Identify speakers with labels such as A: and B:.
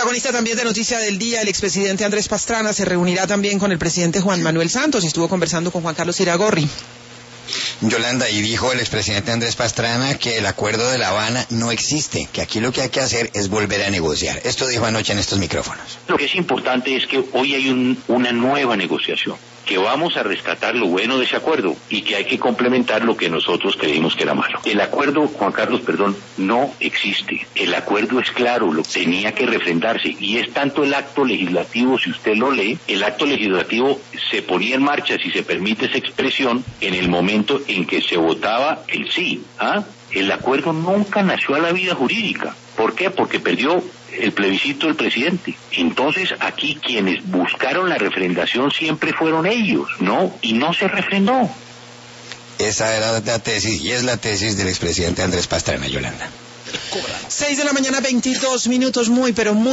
A: Protagonista también de Noticia del Día, el expresidente Andrés Pastrana se reunirá también con el presidente Juan Manuel Santos y estuvo conversando con Juan Carlos Iragorri.
B: Yolanda, y dijo el expresidente Andrés Pastrana que el acuerdo de La Habana no existe, que aquí lo que hay que hacer es volver a negociar. Esto dijo anoche en estos micrófonos.
C: Lo que es importante es que hoy hay una nueva negociación, que vamos a rescatar lo bueno de ese acuerdo y que hay que complementar lo que nosotros creímos que era malo. El acuerdo, Juan Carlos, no existe. El acuerdo es claro, lo tenía que refrendarse y es tanto el acto legislativo, si usted lo lee, el acto legislativo se ponía en marcha, si se permite esa expresión, en el momento en que se votaba el sí. El acuerdo nunca nació a la vida jurídica. ¿Por qué? Porque perdió el plebiscito del presidente. Entonces aquí quienes buscaron la refrendación siempre fueron ellos, ¿no? Y no se refrendó.
B: Esa era la tesis y es la tesis del expresidente Andrés Pastrana, Yolanda.
A: 6 de la mañana, 22 minutos, muy, pero muy